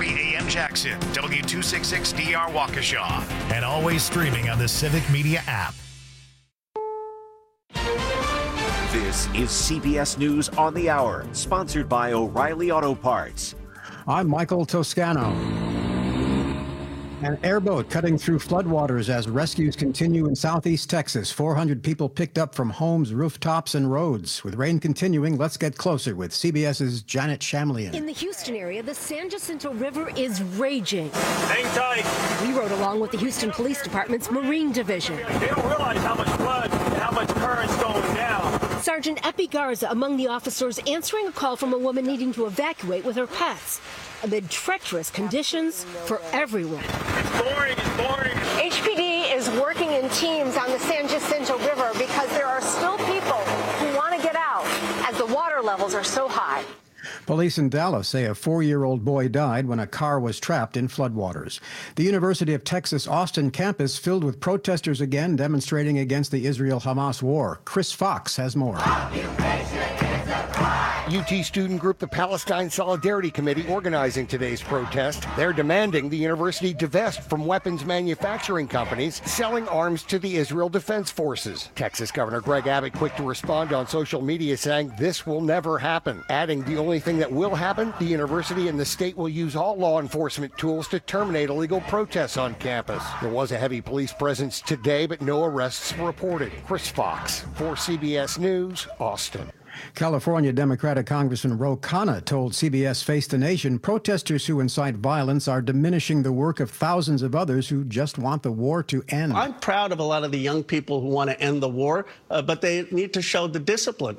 630 AM Jackson, W266DR Waukesha, and always streaming on the Civic Media app. This is CBS News on the Hour, sponsored by O'Reilly Auto Parts. I'm Michael Toscano. An airboat cutting through floodwaters as rescues continue in southeast Texas. 400 people picked up from homes, rooftops, and roads. With rain continuing, let's get closer with CBS's Janet Shamlian. In the Houston area, the San Jacinto River is raging. Hang tight. We rode along with the Houston Police Department's Marine Division. They don't realize how much flood and how much current's going down. Sergeant Epi Garza among the officers answering a call from a woman needing to evacuate with her pets amid treacherous conditions for everyone. It's boring. HPD is working in teams on the San Jacinto River because there are still people who want to get out as the water levels are so high. Police in Dallas say a 4-year-old boy died when a car was trapped in floodwaters. The University of Texas Austin campus filled with protesters again demonstrating against the Israel-Hamas war. Chris Fox has more. UT student group the Palestine Solidarity Committee organizing today's protest. They're demanding the university divest from weapons manufacturing companies selling arms to the Israel Defense Forces. Texas Governor Greg Abbott quick to respond on social media saying this will never happen, adding the only thing that will happen, the university and the state will use all law enforcement tools to terminate illegal protests on campus. There was a heavy police presence today, but no arrests reported. Chris Fox for CBS News, Austin. California Democratic Congressman Ro Khanna told CBS Face the Nation protesters who incite violence are diminishing the work of thousands of others who just want the war to end. I'm proud of a lot of the young people who want to end the war, but they need to show the discipline.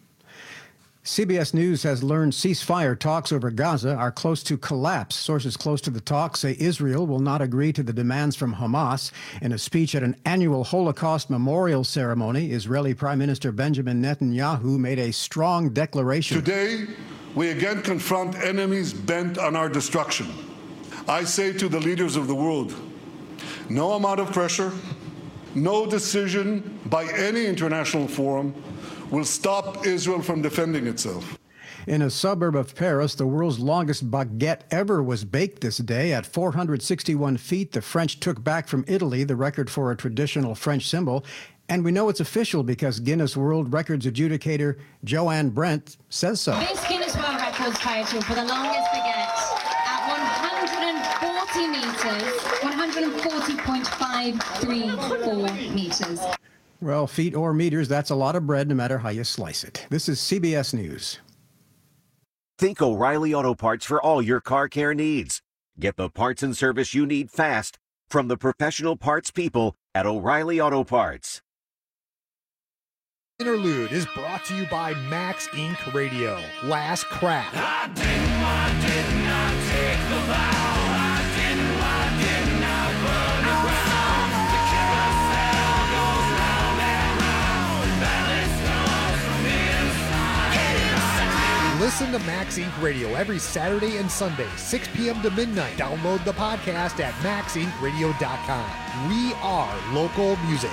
CBS News has learned ceasefire talks over Gaza are close to collapse. Sources close to the talks say Israel will not agree to the demands from Hamas. In a speech at an annual Holocaust memorial ceremony, Israeli Prime Minister Benjamin Netanyahu made a strong declaration. Today, we again confront enemies bent on our destruction. I say to the leaders of the world, no amount of pressure, no decision by any international forum will stop Israel from defending itself. In a suburb of Paris, the world's longest baguette ever was baked this day. At 461 feet, the French took back from Italy the record for a traditional French symbol. And we know it's official because Guinness World Records adjudicator Joanne Brent says so. This Guinness World Records title for the longest baguette at 140 meters, 140.534 meters. Well, feet or meters, that's a lot of bread no matter how you slice it. This is CBS News. Think O'Reilly Auto Parts for all your car care needs. Get the parts and service you need fast from the professional parts people at O'Reilly Auto Parts. Interlude is brought to you by Max Inc. Radio. Last Crack. I did not take the vow. I did not burn the ground. The carousel goes round and round. Balance comes from inside. Listen to Max Inc. Radio every Saturday and Sunday, 6 p.m. to midnight. Download the podcast at maxincradio.com. We are local music.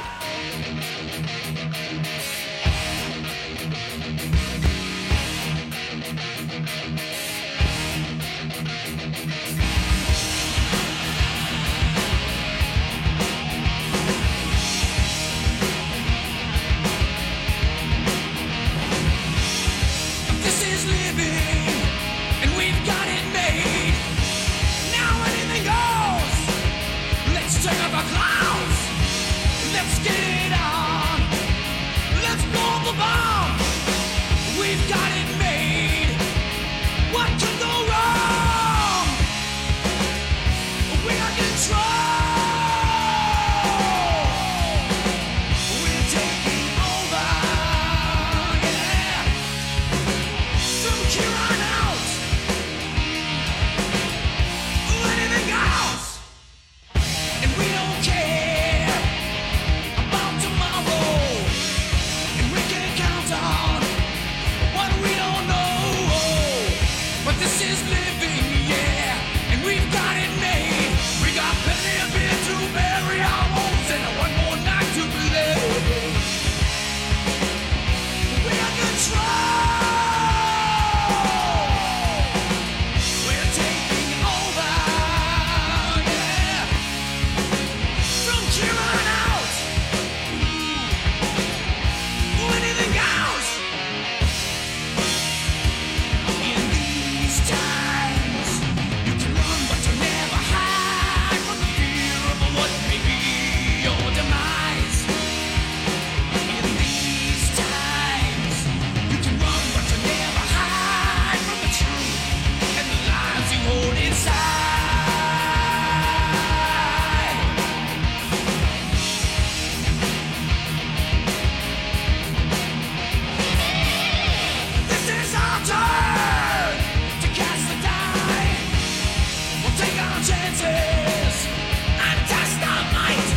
Take up our clowns. Let's get it on. chances and test our might.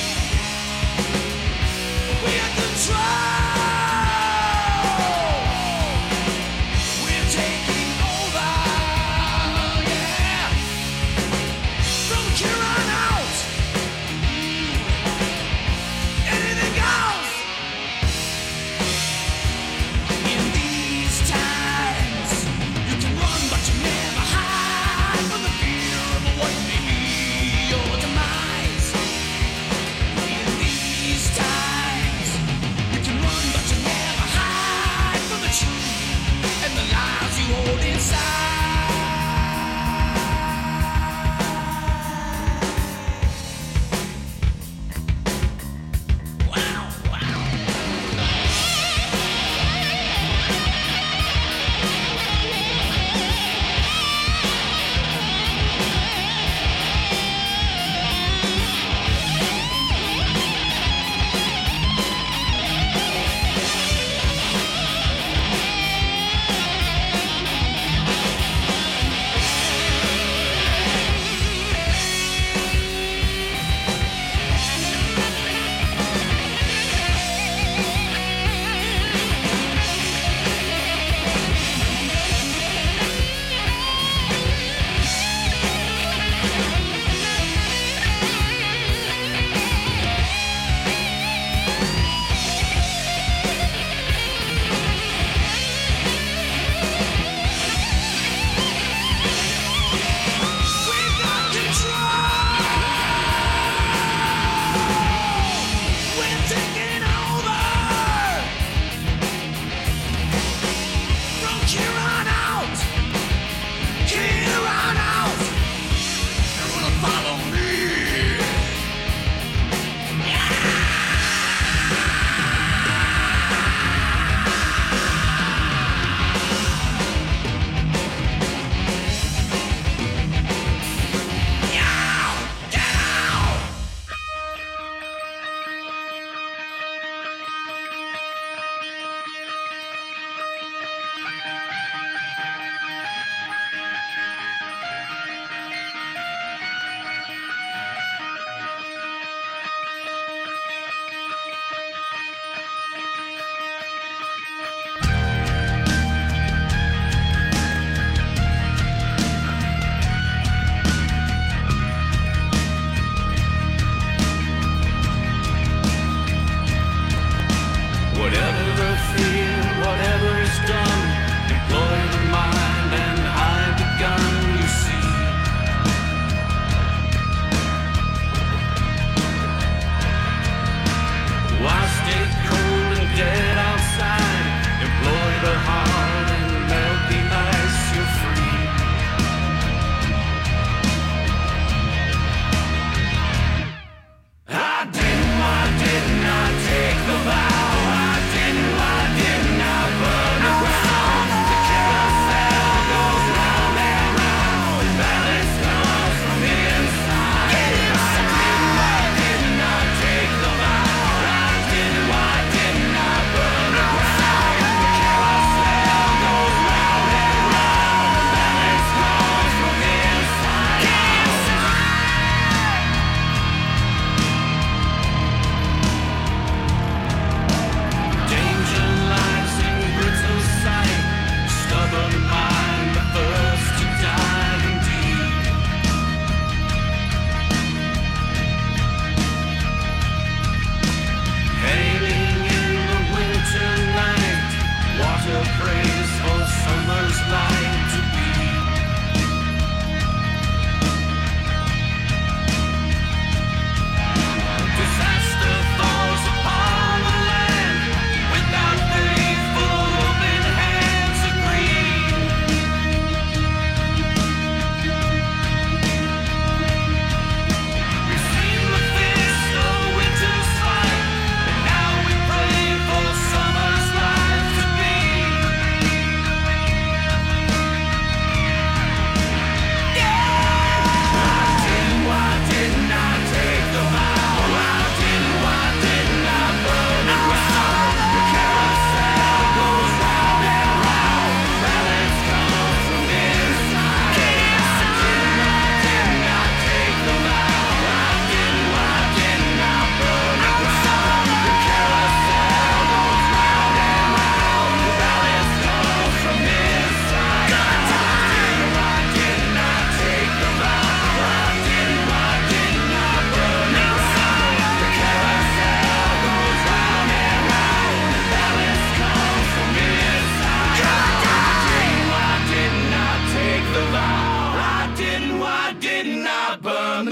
We are control. We're taking over, yeah. From here on out, anything goes. In these times, you can run, but you never hide from the fear of what may be.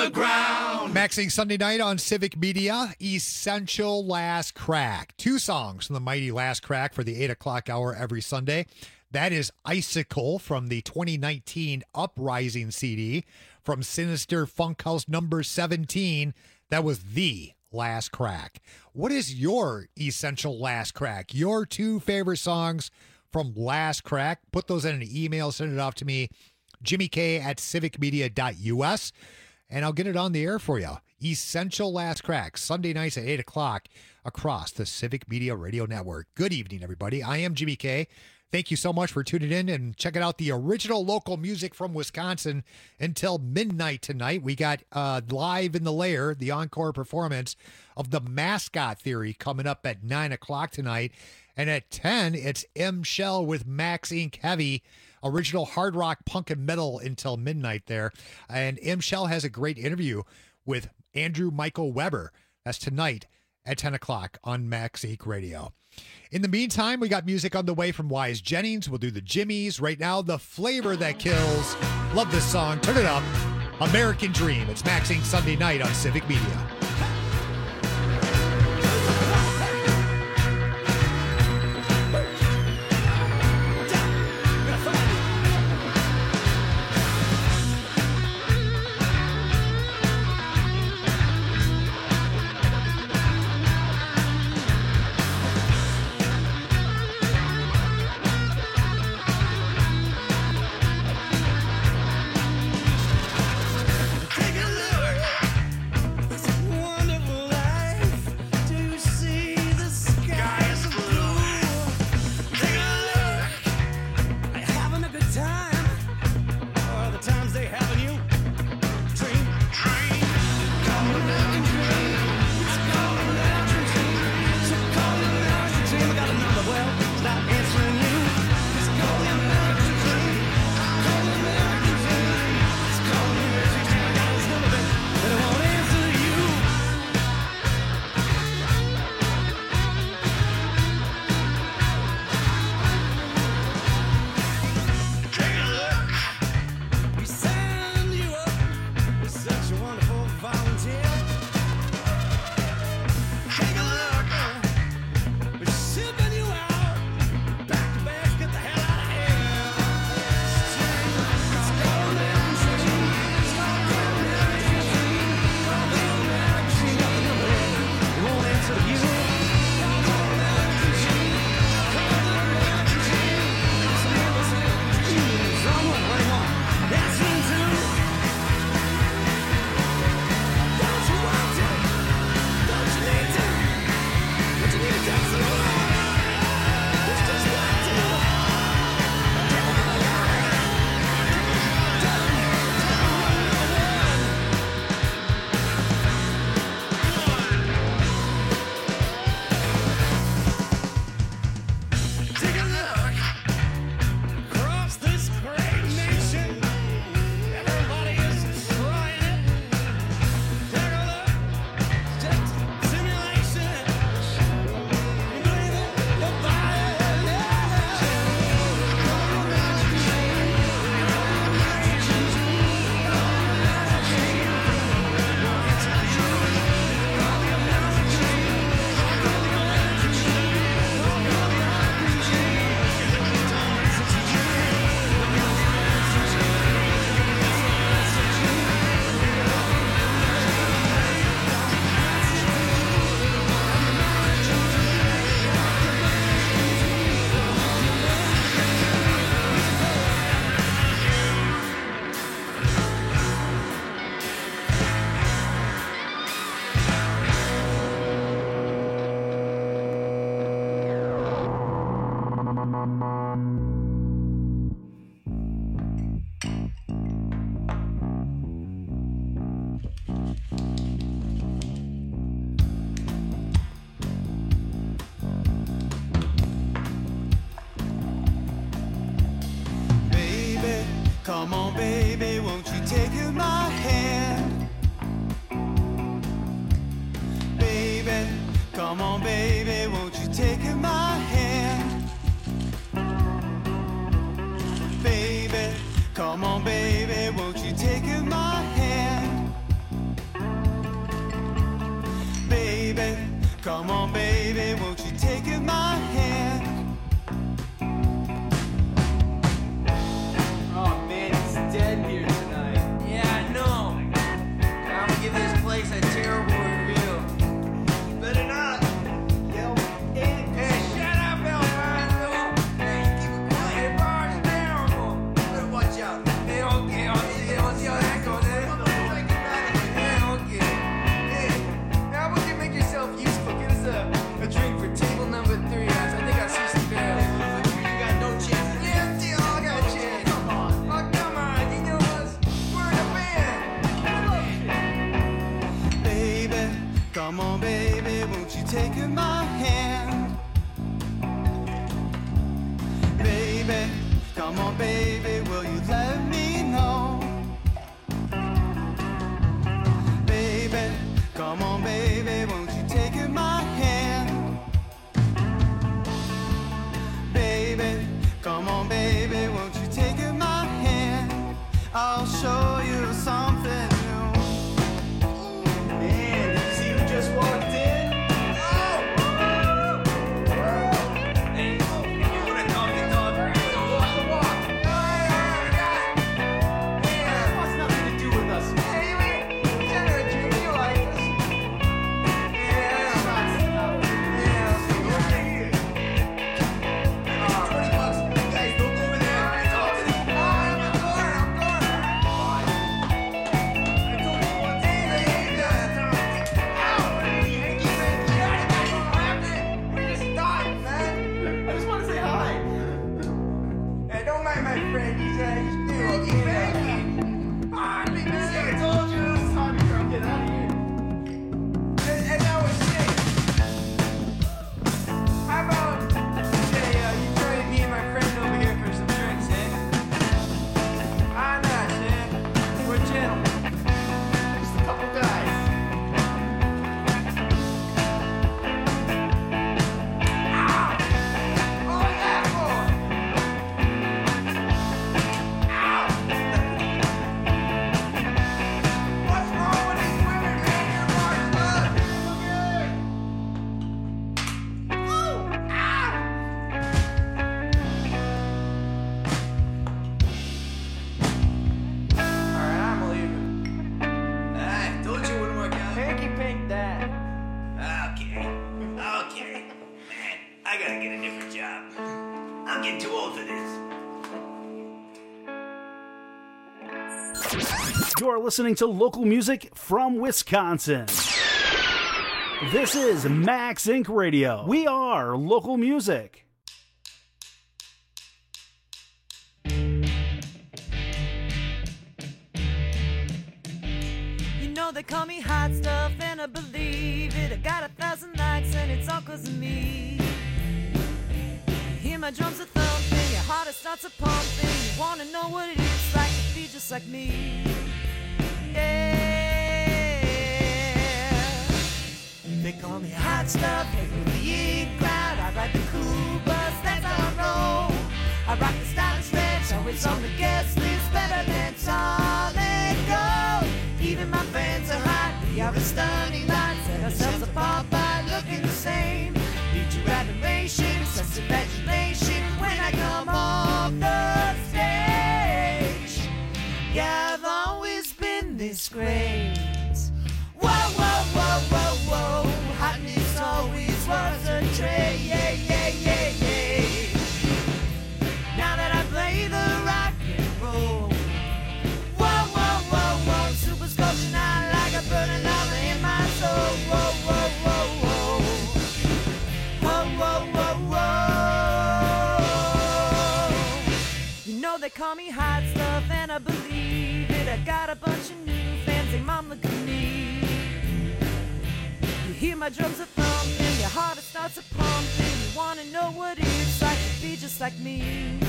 the ground. Maxing Sunday night on Civic Media, Essential Last Crack. 2 songs from the mighty Last Crack for the 8 o'clock hour every Sunday. That is Icicle from the 2019 Uprising CD from Sinister Funk House number 17. That was the Last Crack. What is your Essential Last Crack? Your 2 favorite songs from Last Crack? Put those in an email, send it off to me, jimmyk@civicmedia.us, and I'll get it on the air for you. Essential Last Crack, Sunday nights at 8 o'clock across the Civic Media Radio Network. Good evening, everybody. I am Jimmy K. Thank you so much for tuning in and checking out the original local music from Wisconsin until midnight tonight. We got Live in the Lair, the encore performance of The Mascot Theory coming up at 9 o'clock tonight. And at 10, it's M. Shell with Max Inc. Heavy, original hard rock, punk, and metal until midnight there. And M. Shell has a great interview with Andrew Michael Weber. That's tonight at 10 o'clock on Max Inc. Radio. In the meantime, we got music on the way from Wise Jennings. We'll do the Jimmies. Right now, The Flavor That Kills. Love this song. Turn it up. American Dream. It's Max Inc. Sunday night on Civic Media. Come on, baby, won't you take my hand? Baby, come on, baby, won't you take my hand? You're listening to local music from Wisconsin. This is Max Inc. Radio. We are local music. You know they call me hot stuff and I believe it. I got 1,000 likes and it's all 'cause of me. You hear my drums are thumping, your heart starts a pumping. You wanna know what it is like to be just like me. They call me hot stuff, hang with the in crowd. I ride the cool bus, that's how I roll. I rock the style and stretch, always on the guest list, better than solid gold. Even my friends are hot, we are a stunning lot. Set ourselves apart by looking the same. Need your admiration, sense of imagination when I come off the stage. Yeah, I've always been this great. Whoa, whoa, whoa, whoa, whoa. Hotness always was a trait. Yeah, yeah, yeah, yeah. Now that I play the rock and roll. Whoa, whoa, whoa, whoa. Super sculpture now like a burning lava in my soul. Whoa, whoa, whoa, whoa. Whoa, whoa, whoa, whoa. You know they call me hot stuff and I believe it. I got a bunch of new fans, they mom look at me. You hear my drums are thumping, your heart starts a pumping. You wanna know what it's like to be just like me.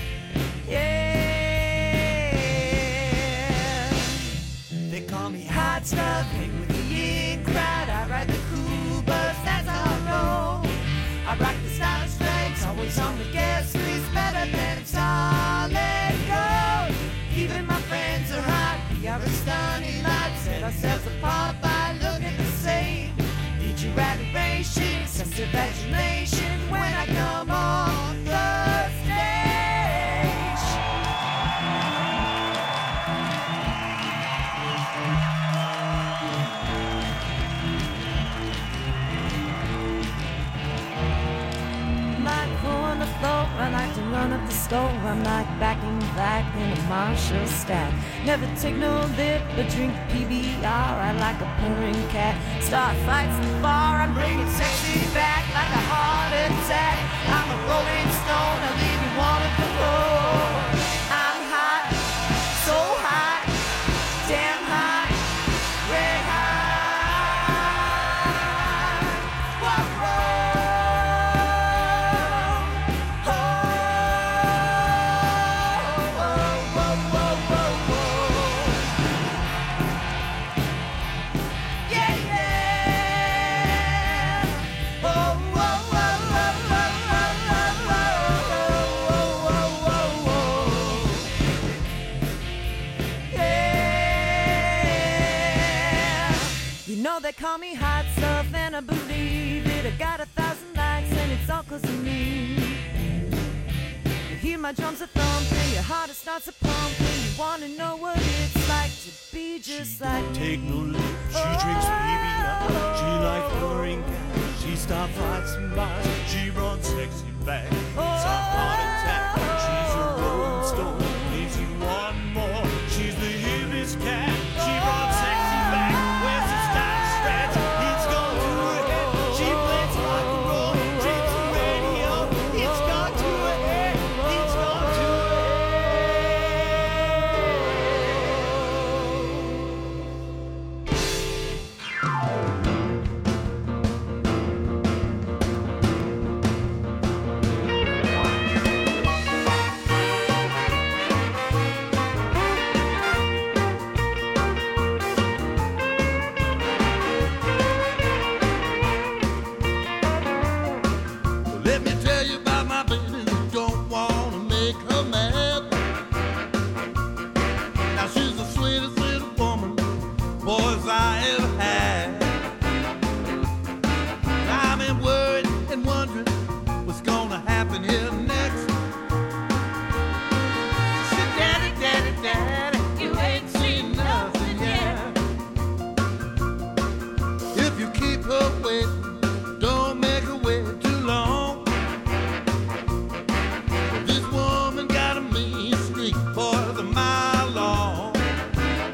Yeah. They call me hot stuff, hang with the in crowd. I ride the cool bus, that's how I roll. I rock the stylish legs, always on the guest list, better than solid gold. Even my friends are hot, we are a stunning lot. Set ourselves apart by looking the same. Need your adoration, sense of imagination when I come on the stage. Like on the floor, I like to run up the score. I'm like backing back in a Marshall stack. Never take no lip, but drink PBR. I like a purring cat. Start fights in the bar. I'm bringing sexy back like a heart attack. I'm a rolling stone. I leave you wanting to roll. I'm hot, so hot, damn hot, red hot. Whoa, whoa. They call me hot stuff and I believe it. I got 1,000 likes and it's all 'cause of me. You hear my drums are thumping, your heart starts a pumping. You wanna know what it's like to be just She like don't me. take no lip, she drinks PBR. She likes purring cats, she starts fights and bars. She runs sexy back, it's a heart attack. She's a rolling stone, needs you one more. She's the hippest cat, she runs sexy back. Where's the style stretch? It's gone to her head. She plays rock and roll, drinks the radio. It's gone to her head, it's gone to her Let me tell you about my baby who don't wanna make her mad. Now she's the sweetest little woman boys I ever had. I've been worried and wondering what's gonna happen here next. She said, Daddy, Daddy, Daddy, you ain't seen nothing yet. If you keep her waiting, don't make her wait too long. This woman got a mean streak, boys, a mile long.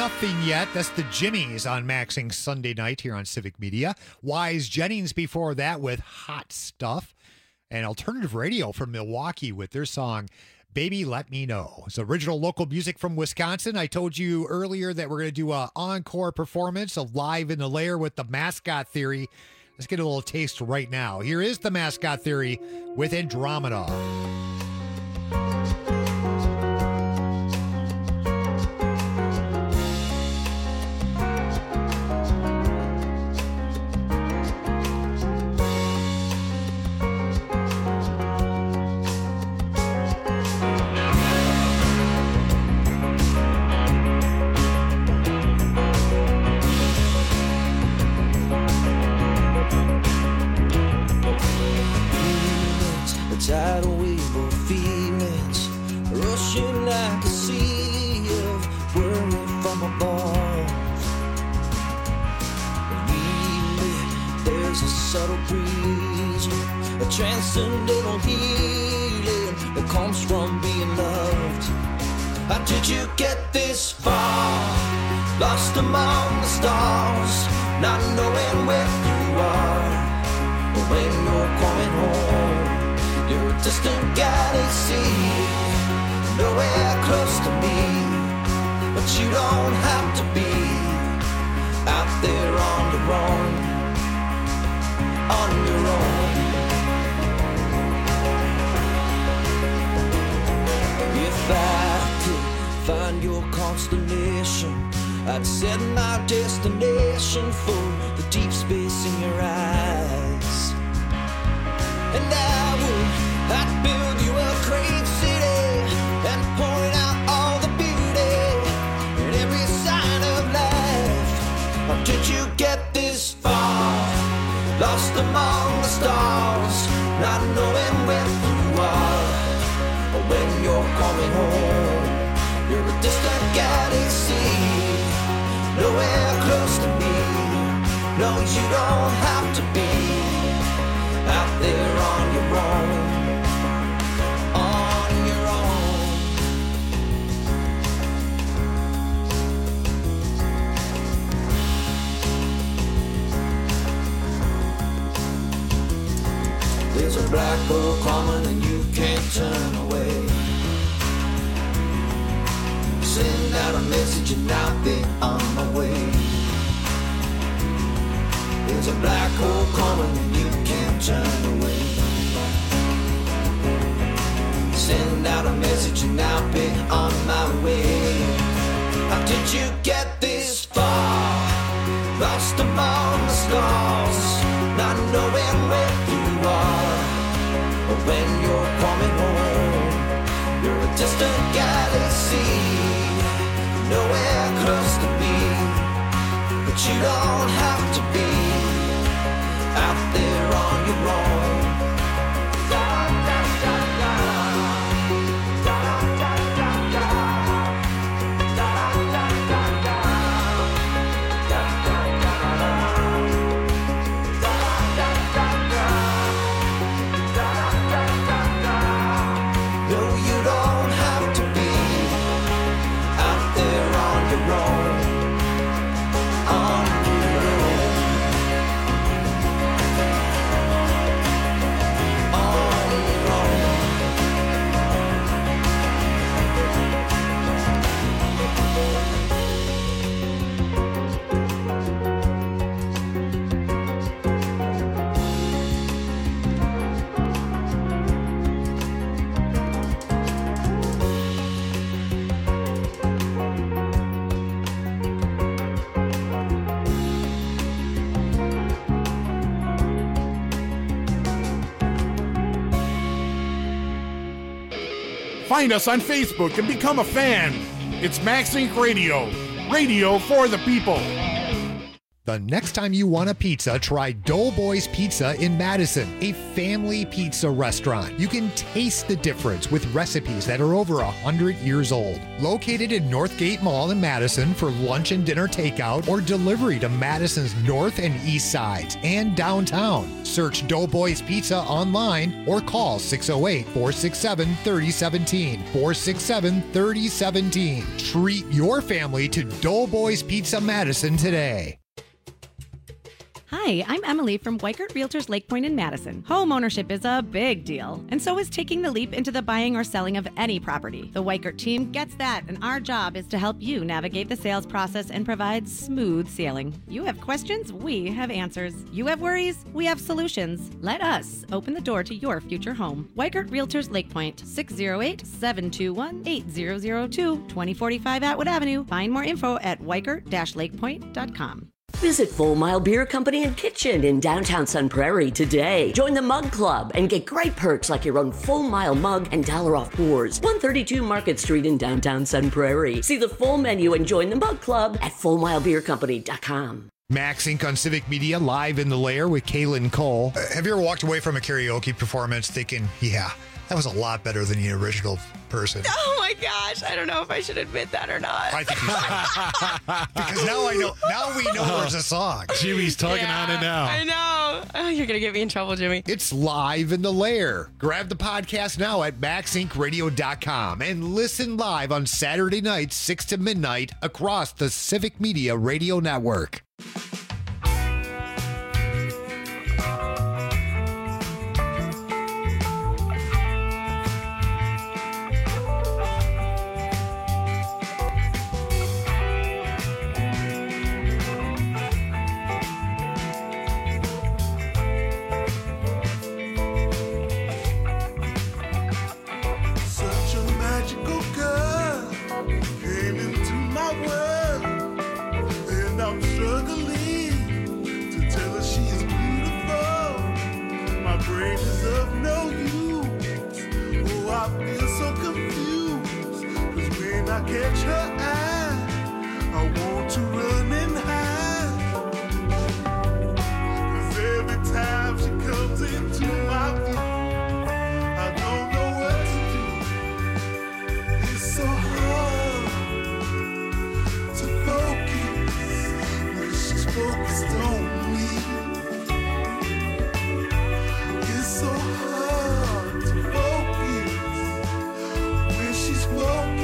Nothing Yet. That's the Jimmies on Max Inc. Sunday night here on Civic Media. Wise Jennings before that with Hot Stuff. And Alternative Radio from Milwaukee with their song Baby Let Me Know. It's original local music from Wisconsin. I told you earlier that we're going to do an encore performance of Live in the Lair with the Mascot Theory. Let's get a little taste right now. Here is the Mascot Theory with Andromeda. Tidal wave of feelings rushing like a sea of worry from above. Really, there's a subtle breeze, a transcendental healing that comes from being loved. How did you get this far? Lost among the stars, not knowing where you are or when you're coming home. You're a distant galaxy, nowhere close to me, but you don't have to be out there on your own, on your own. If I could find your constellation, I'd set my destination for the deep space in your eyes. And I'd build you a great city and point out all the beauty in every sign of life. How did you get this far? Lost among the stars, not knowing where you are or when you're coming home. You're a distant galaxy, nowhere close to me. No, you don't have to be out there on your own, on your own. There's a black hole coming and you can't turn away. Send out a message and I'll be on my way. There's a black hole coming and you can't turn away. Send out a message and I'll be on my way. How did you get this far? Lost among the stars, not knowing where you are or when you're coming home. You're a distant galaxy, nowhere close to me, but you don't have to be out there on your own. No, you don't have to be out there on your own. On your own. Find us on Facebook and become a fan. It's Max Inc. Radio. Radio for the people. The next time you want a pizza, try Doughboys Pizza in Madison, a family pizza restaurant. You can taste the difference with recipes that are over 100 years old. Located in Northgate Mall in Madison for lunch and dinner takeout or delivery to Madison's north and east sides and downtown. Search Doughboys Pizza online or call 608-467-3017. 467-3017. Treat your family to Doughboys Pizza Madison today. Hi, I'm Emily from Weikert Realtors Lake Point in Madison. Home ownership is a big deal, and so is taking the leap into the buying or selling of any property. The Weikert team gets that, and our job is to help you navigate the sales process and provide smooth sailing. You have questions, we have answers. You have worries, we have solutions. Let us open the door to your future home. Weikert Realtors Lake Point, 608-721-8002, 2045 Atwood Avenue. Find more info at weikert-lakepoint.com. Visit Full Mile Beer Company and Kitchen in downtown Sun Prairie today. Join the Mug Club and get great perks like your own Full Mile mug and $1 off pours. 132 Market Street in downtown Sun Prairie. See the full menu and join the Mug Club at fullmilebeercompany.com. Max Inc. on Civic Media, live in the lair with Kaylin Cole. Have you ever walked away from a karaoke performance thinking, yeah, that was a lot better than the original person? Oh my gosh, I don't know if I should admit that or not. I think you should. Because now I know. Now we know there's a song. Jimmy's tugging on it now. I know. Oh, you're going to get me in trouble, Jimmy. It's live in the lair. Grab the podcast now at maxincradio.com and listen live on Saturday nights, 6 to midnight, across the Civic Media Radio Network. Catch her eye, I want to run and hide. 'Cause every time she comes into my view, I don't know what to do. It's so hard to focus when she's focused on me. It's so hard to focus when she's focused.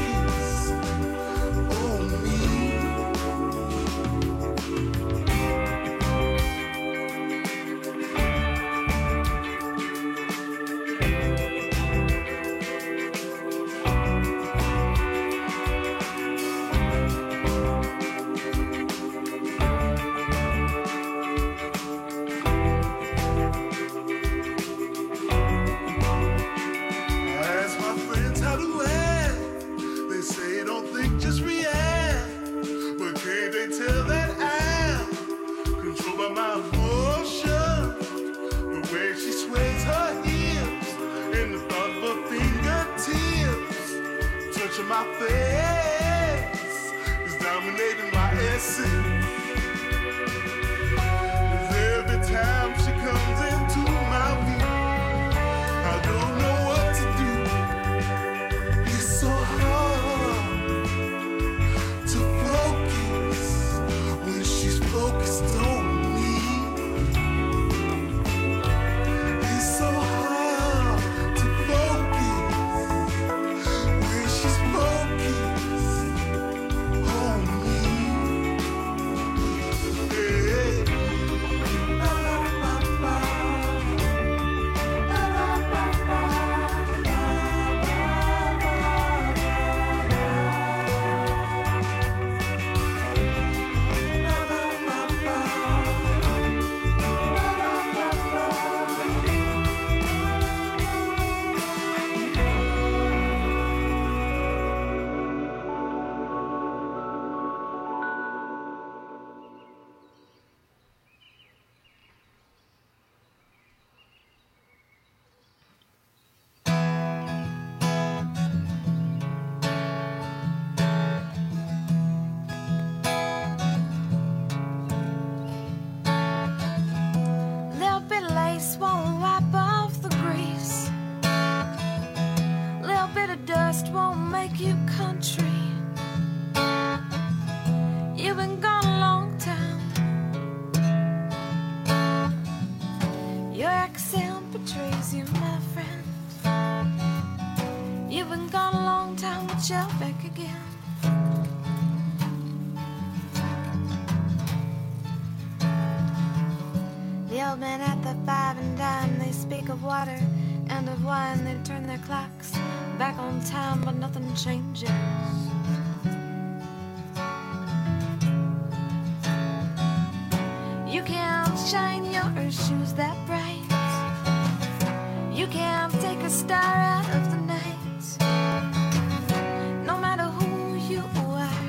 My face is dominating my essence. 'Cause every time she comes into my view, I don't know what to do. It's so hard to focus when she's focused on me. It's so hard to focus when she's focused on me. back again. The old men at the 5 and dime, they speak of water and of wine. They turn their clocks back on time, but nothing changes. You can't shine your shoes that bright. You can't take a star out of the night. No matter who you are,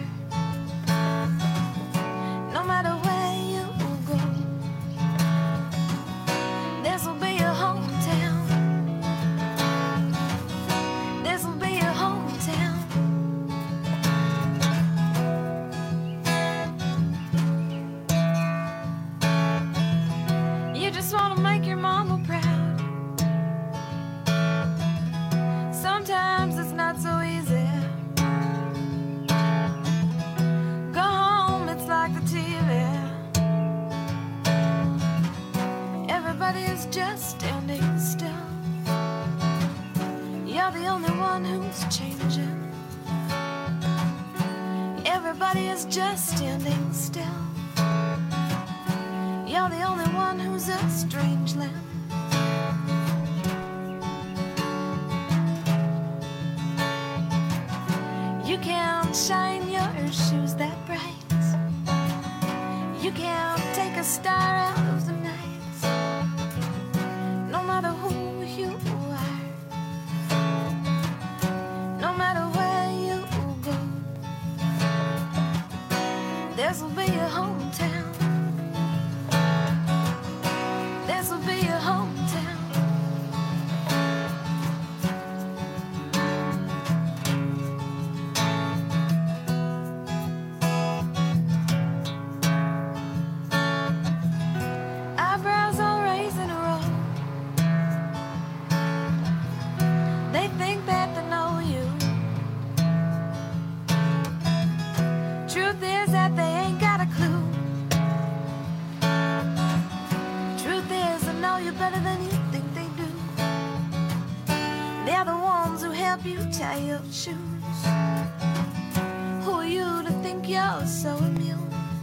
no matter where you go, this'll be your hometown. This'll be your hometown. You just want to make your mama proud. Sometimes it's not so easy. Go home, it's like the TV. Everybody is just standing still. You're the only one who's changing. Everybody is just standing still. You're the only one who's a strangeling. You can't shine your shoes that bright. You can't take a star out of the night. No matter who you are, no matter where you go, this'll be your hometown. This'll be your hometown. Eyebrows all raised in a row. They think that they know you. Truth is that they ain't got a clue. Truth is they know you better than you think they do. They're the ones who help you tie your shoes. Who are you to think you're so immune?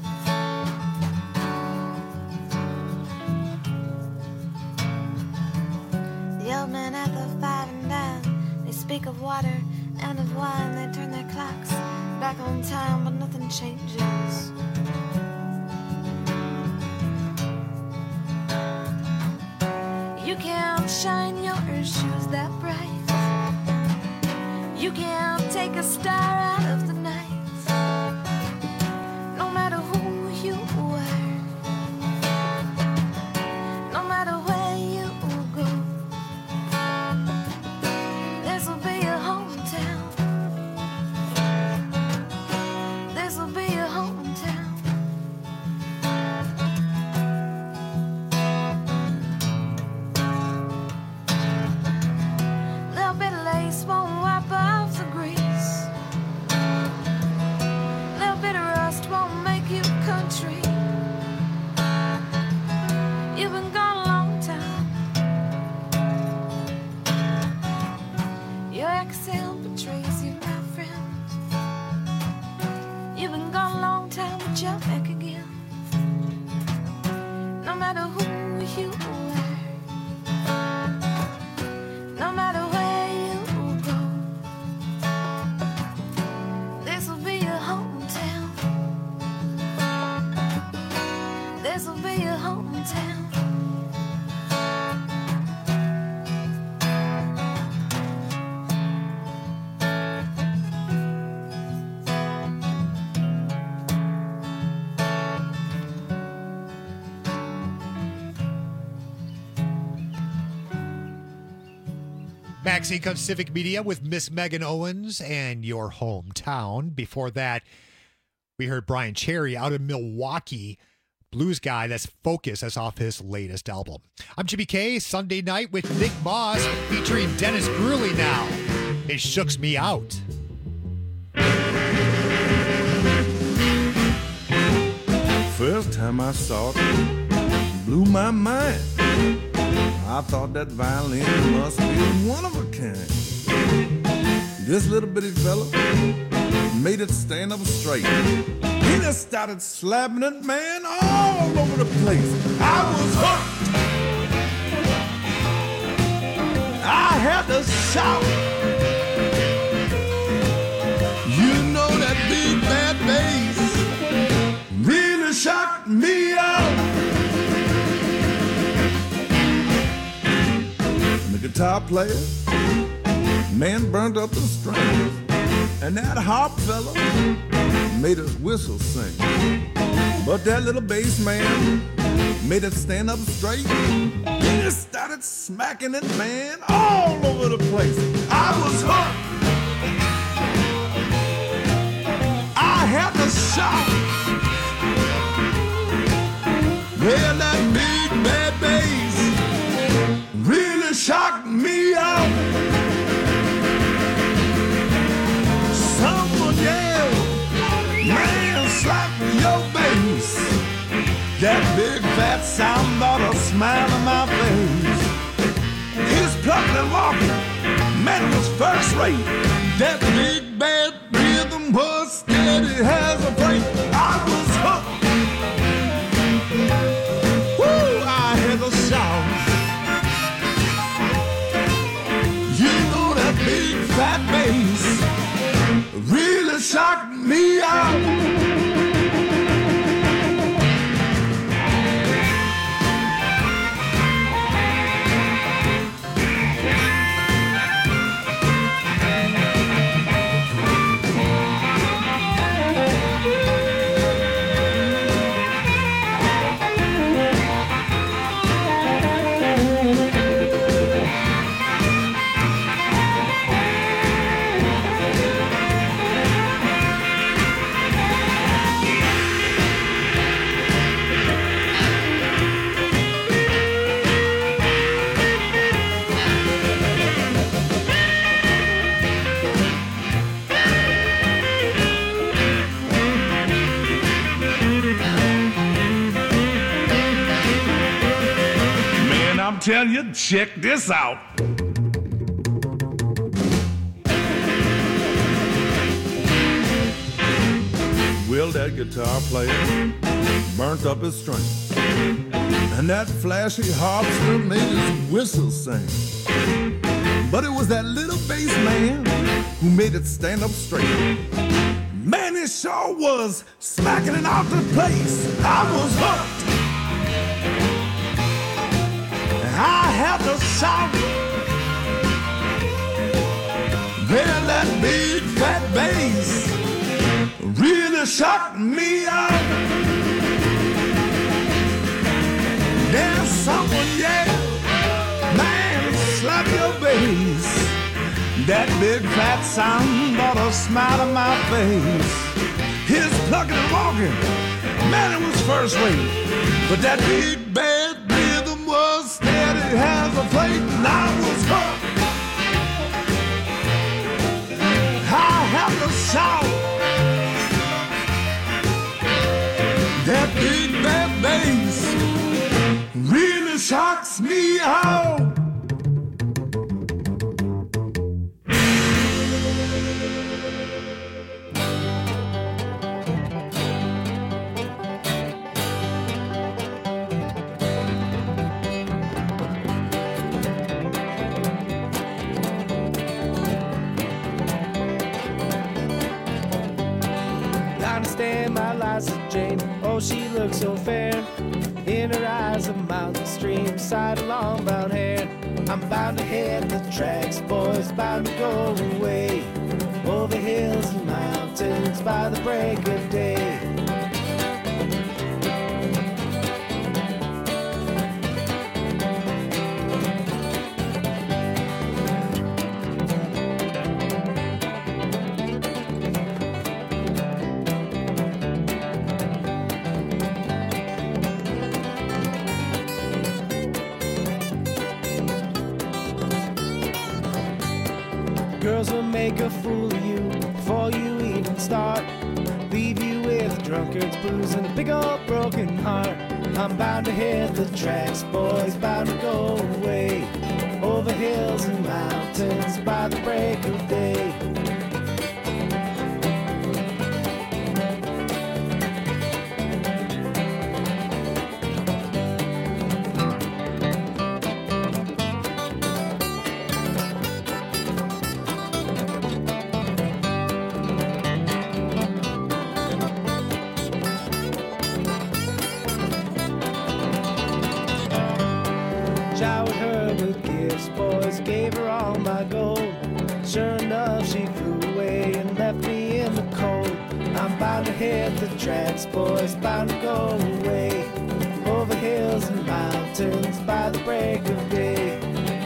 The old men at the 5 and dime, they speak of water and of wine. They turn their clocks back on time, but nothing changes. You can't shine your shoes that bright. You can't take a star out of the night. No matter who you are, no matter where you go, this'll be your hometown. This'll be your hometown. Little bit of lace won't wipe off the grease. Little bit of rust won't make you country. You've been gone a long time. Your accent betrays you, my friend. You've been gone a long time, but you're back again. No matter who you are, no matter where you go, this'll be your hometown. This'll be your hometown. Maxine comes Civic Media with Miss Megan Owens and Your Hometown. Before that, we heard Brian Cherry out of Milwaukee, blues guy that's Focus. That's off his latest album. I'm Jimmy K. Sunday night with Nick Moss featuring Dennis Gurley now. It Shooks Me Out. First time I saw it, blew my mind. I thought that violin must be one of a kind. This little bitty fella made it stand up straight. He just started slapping it, man, all over the place. I was hooked. I had to shout. You know that big bad bass really shocked me out. The guitar player, man, burnt up the strings, and that harp fella made his whistle sing. But that little bass man made it stand up straight. He just started smacking it, man, all over the place. I was hooked. I had to shout. Well, that big bad bass really shocked me out. Someone yelled, man, slap your bass. That big fat sound brought a smile on my face. His plucking and walking, man, it was first rate. That big bad rhythm was steady as a freight. I was hooked. Woo, I had a shout. You know that big fat bass really shocked me out. I'm telling you, check this out. Well, that guitar player burnt up his string, and that flashy harpster made his whistle sing. But it was that little bass man who made it stand up straight. Man, it sure was smacking it out the place. I was hooked. I had to shout. Well, that big fat bass really shocked me out. Then someone yelled, man, slap your bass. That big fat sound brought a smile on my face. His plucking and walking, man, it was first rate. But that big bad rhythm was steady as a plate, and I was hooked. I have to shout. That big bad bass really shocks me out. My Liza Jane, oh, she looks so fair. In her eyes, a mountain stream, sidelong brown hair. I'm bound to hit the tracks, boys, bound to go away. Over hills and mountains by the break of day. Girls will make a fool of you before you even start. Leave you with drunkards, booze, and a big old broken heart. I'm bound to hit the tracks, boys, bound to go away. Over hills and mountains by the break of day. Showered her with gifts, boys, gave her all my gold. Sure enough, she flew away and left me in the cold. I'm bound to hit the tracks, boys, bound to go away. Over hills and mountains by the break of day.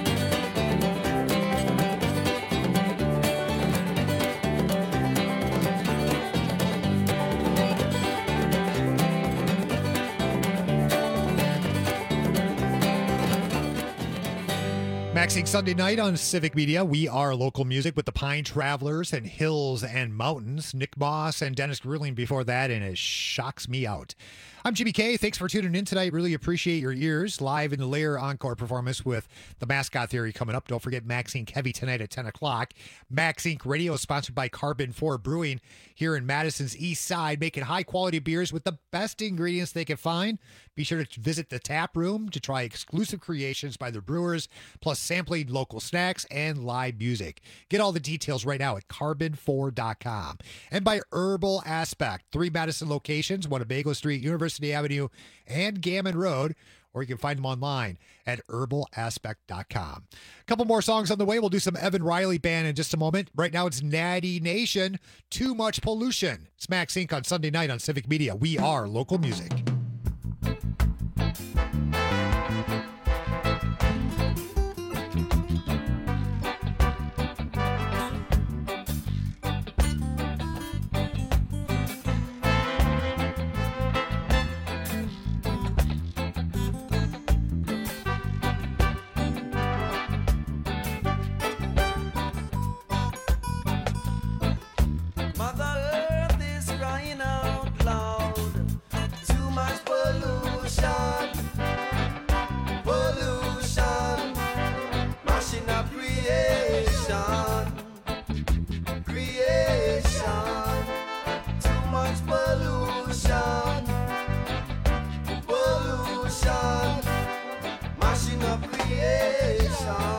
Maxing Sunday night on Civic Media. We are local music with the Pine Travelers and Hills and Mountains. Nick Moss and Dennis Grueling before that, and it shocks me out. I'm Jimmy K. Thanks for tuning in tonight. Really appreciate your ears. Live in the Lair Encore performance with the Mascot Theory coming up. Don't forget Max Inc. Heavy tonight at 10 o'clock. Max Inc. Radio is sponsored by Carbon 4 Brewing here in Madison's East Side, making high-quality beers with the best ingredients they can find. Be sure to visit the tap room to try exclusive creations by the brewers, plus sampling local snacks and live music. Get all the details right now at carbon4.com. And by Herbal Aspect, 3 Madison locations, 1 at Bagel Street, University Avenue, and Gammon Road, or you can find them online at herbalaspect.com. A couple more songs on the way. We'll do some Evan Riley Band in just a moment. Right now it's Natty Nation, Too Much Pollution. It's Max Inc. on Sunday night on Civic Media. We are local music. Mother Earth is crying out loud. Too much pollution, pollution, mashing up creation, creation. Too much pollution, pollution, mashing up creation,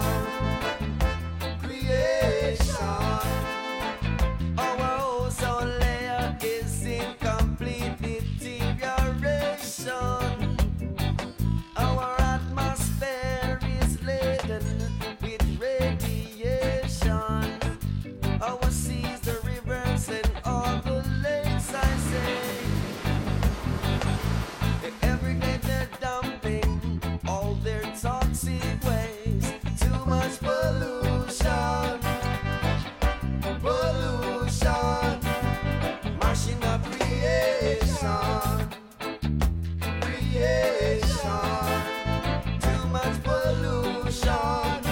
creation. Our ozone layer is in complete deterioration. Our atmosphere is laden with radiation. Our seas, the rivers, and all the lakes, I say, every day they're dumping all their toxic waste. Too much pollution, pollution, mashing up creation, creation. Too much pollution,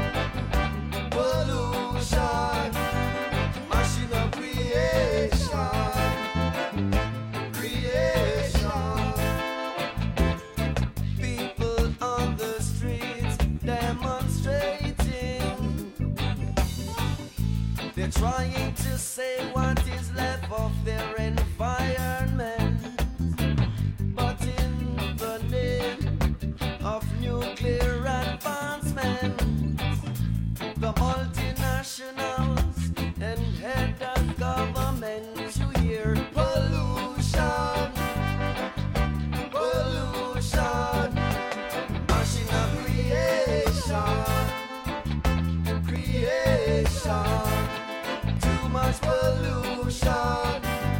pollution, mashing up creation, creation. People on the streets demonstrating. They're trying to say what is left of their environment, but in the name of nuclear advancement, the multinationals and head of government, you hear pollution, pollution, mashing up creation, creation. Too much pollution,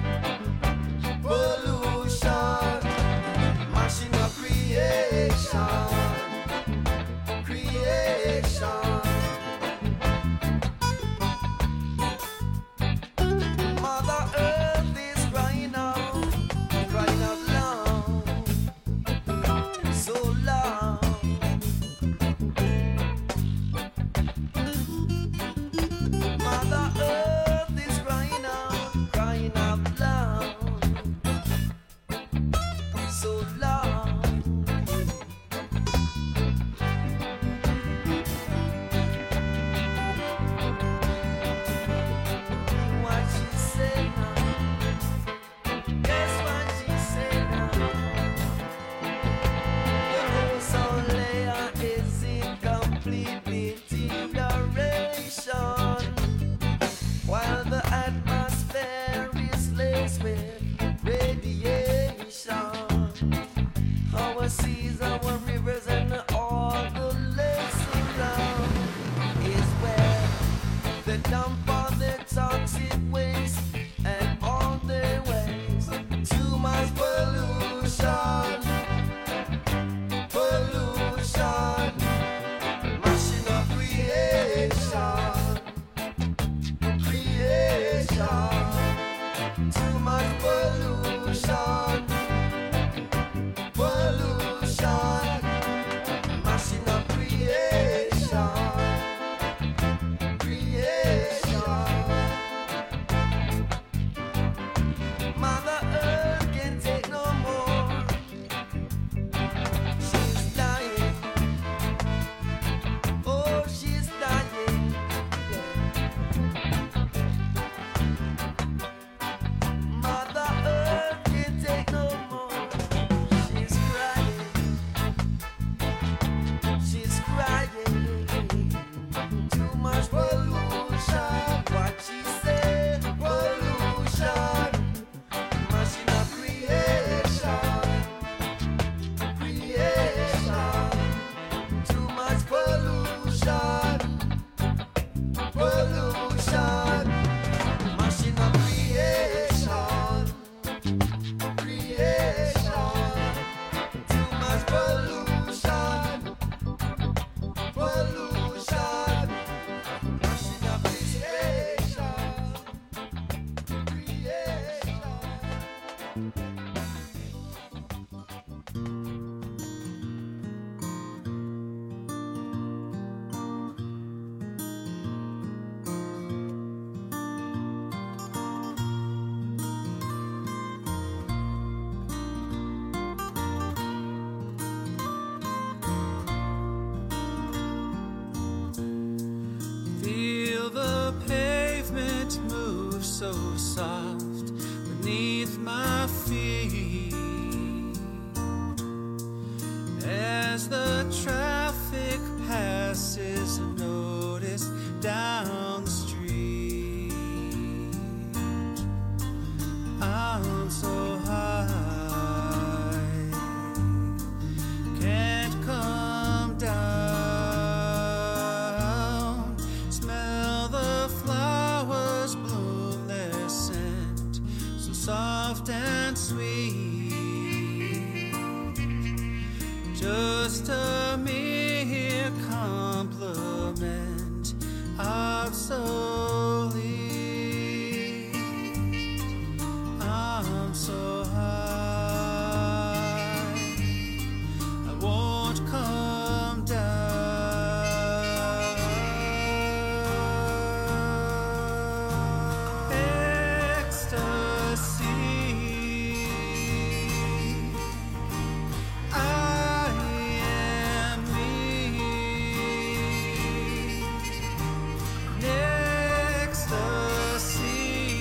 pollution, mashing up creation, creation. Mother Earth is crying out loud, so loud. Mother Earth is crying out so soft beneath my feet as the traffic passes unnoticed down the street. I'm so high, can't come down. Smell the flowers bloom, their scent so soft and sweet. Just a mere compliment I've slowly. I'm so high, I won't come down. Ecstasy, I am me. Ecstasy,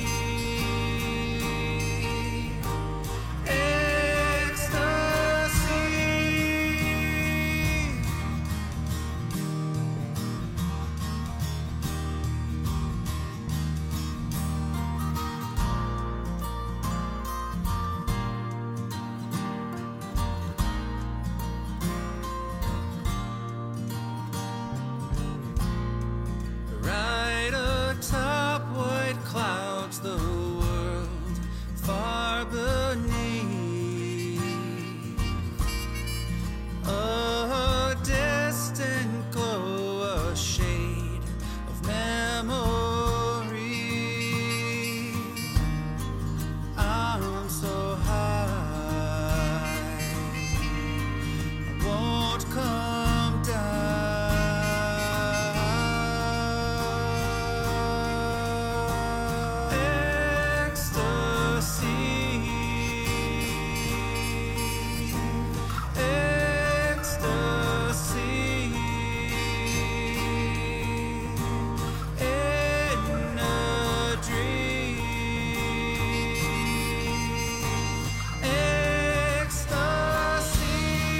right atop white clouds, the world far beneath. A distant glow, a shade of memory. I'm so high, I won't come down. Ecstasy, ecstasy, in a dream. Ecstasy.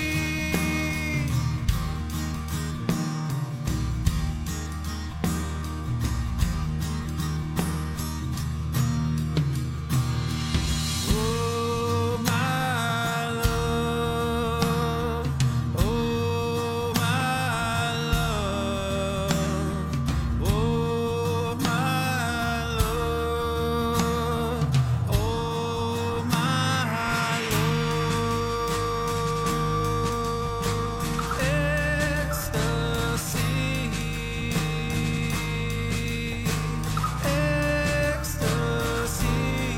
Oh my love, oh my love, oh my love, oh my love. Ecstasy, ecstasy.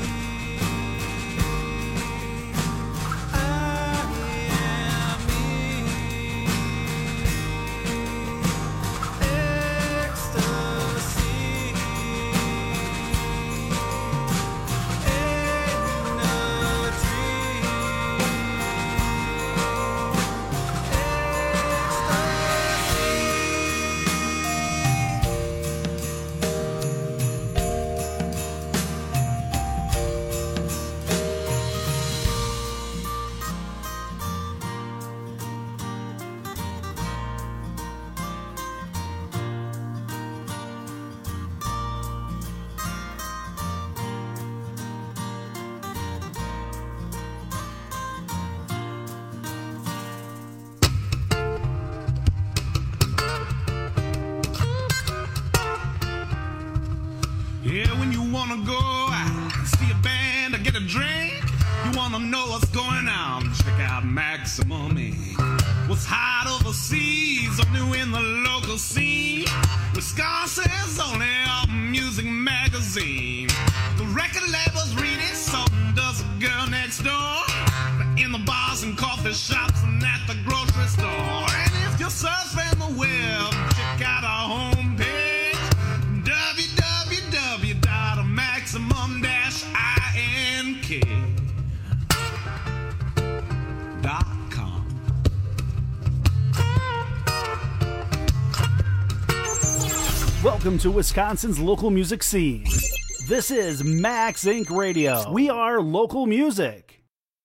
Yeah, when you wanna go out, see a band or get a drink, you wanna know what's going on, check out Maximum Inc. What's hot overseas or new in the local scene, Wisconsin's only music magazine. The record labels read it, so does a girl next door. In the bars and coffee shops and at the grocery store. And if you're surfing the web, check out our homepage, www.maximum-ink.com. Welcome to Wisconsin's local music scene. This is Max Inc. Radio. We are local music.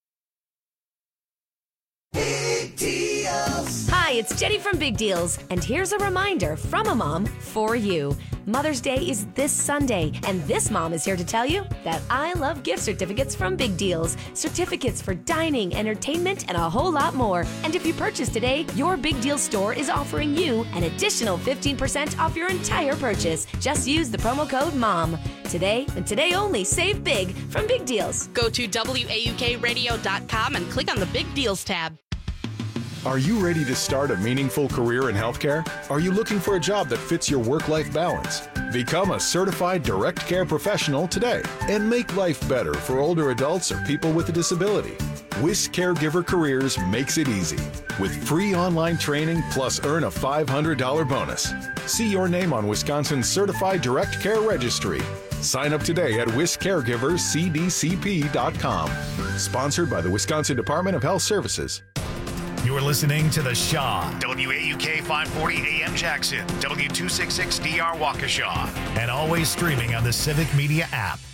Hi, it's Jenny from Big Deals, and here's a reminder from a mom for you. Mother's Day is this Sunday, and this mom is here to tell you that I love gift certificates from Big Deals. Certificates for dining, entertainment, and a whole lot more. And if you purchase today, your Big Deals store is offering you an additional 15% off your entire purchase. Just use the promo code MOM. Today, and today only, save big from Big Deals. Go to WAUKradio.com and click on the Big Deals tab. Are you ready to start a meaningful career in healthcare? Are you looking for a job that fits your work-life balance? Become a certified direct care professional today and make life better for older adults or people with a disability. WIS Caregiver Careers makes it easy with free online training plus earn a $500 bonus. See your name on Wisconsin's Certified Direct Care Registry. Sign up today at wiscaregiverscdcp.com. Sponsored by the Wisconsin Department of Health Services. You're listening to The Shaw, WAUK 540 AM Jackson, W266DR Waukesha, and always streaming on the Civic Media app.